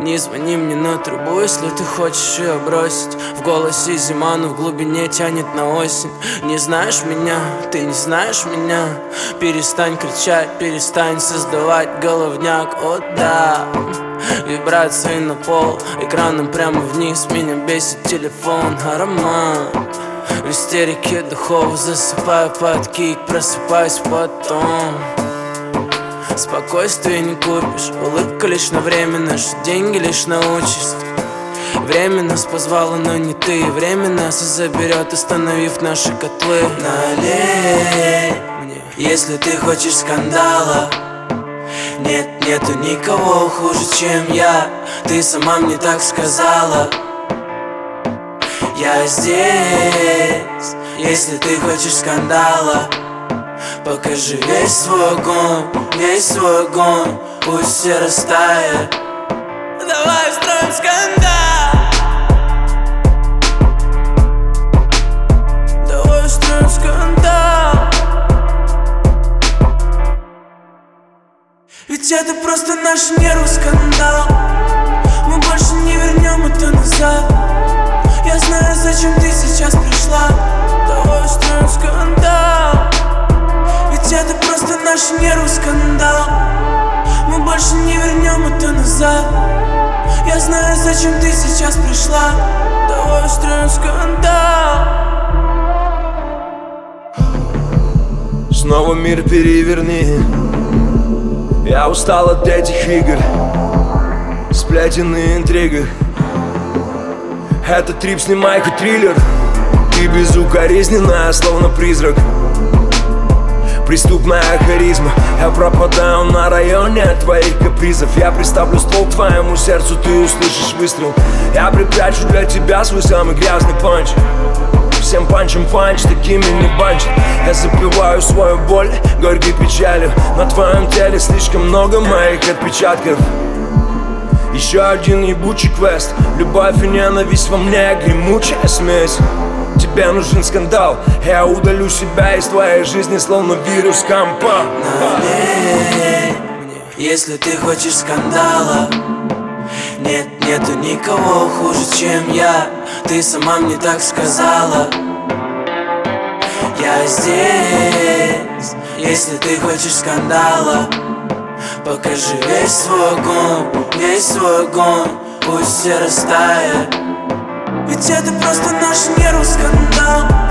Не звони мне на трубу, если ты хочешь ее бросить. В голосе зима, но в глубине тянет на осень. Не знаешь меня, ты не знаешь меня. Перестань кричать, перестань создавать головняк. О да, вибрации на пол, экраном прямо вниз. Меня бесит телефон, аромат. В истерике духов засыпаю под кик, просыпаюсь потом. Спокойствие не купишь, улыбка лишь на время, наши деньги лишь на участь. Время нас позвало, но не ты. Время нас и заберет, остановив наши котлы. Налей мне, если ты хочешь скандала. Нет, нету никого хуже, чем я. Ты сама мне так сказала. Я здесь, если ты хочешь скандала. Покажи весь свой огонь, пусть все растает. Давай устроим скандал. Давай устроим скандал. Ведь это просто наш нервный скандал. Мы больше не вернем это назад. Я знаю, зачем ты сейчас пришла. Давай устроим скандал. Ведь это просто наш нервный скандал. Мы больше не вернем это назад. Я знаю, зачем ты сейчас пришла. Давай устроим скандал. Снова мир переверни. Я устал от этих игр, сплетен и интригах. Это трип, снимай хоть триллер. Ты безукоризненная, словно призрак. Преступная харизма. Я пропадаю на районе от твоих капризов. Я приставлю ствол к твоему сердцу, ты услышишь выстрел. Я припрячу для тебя свой самый грязный панч. Всем панчем панч, такими не банчат. Я запиваю свою боль горькой печалью. На твоем теле слишком много моих отпечатков. Еще один ебучий квест. Любовь и ненависть во мне, гремучая смесь. Тебе нужен скандал. Я удалю себя из твоей жизни, словно вирус компа. Налей мне, если ты хочешь скандала. Нет, нету никого хуже, чем я. Ты сама мне так сказала. Я здесь, если ты хочешь скандала. Покажи весь свой огонь, пусть все растает. Ведь это просто наш нервный скандал.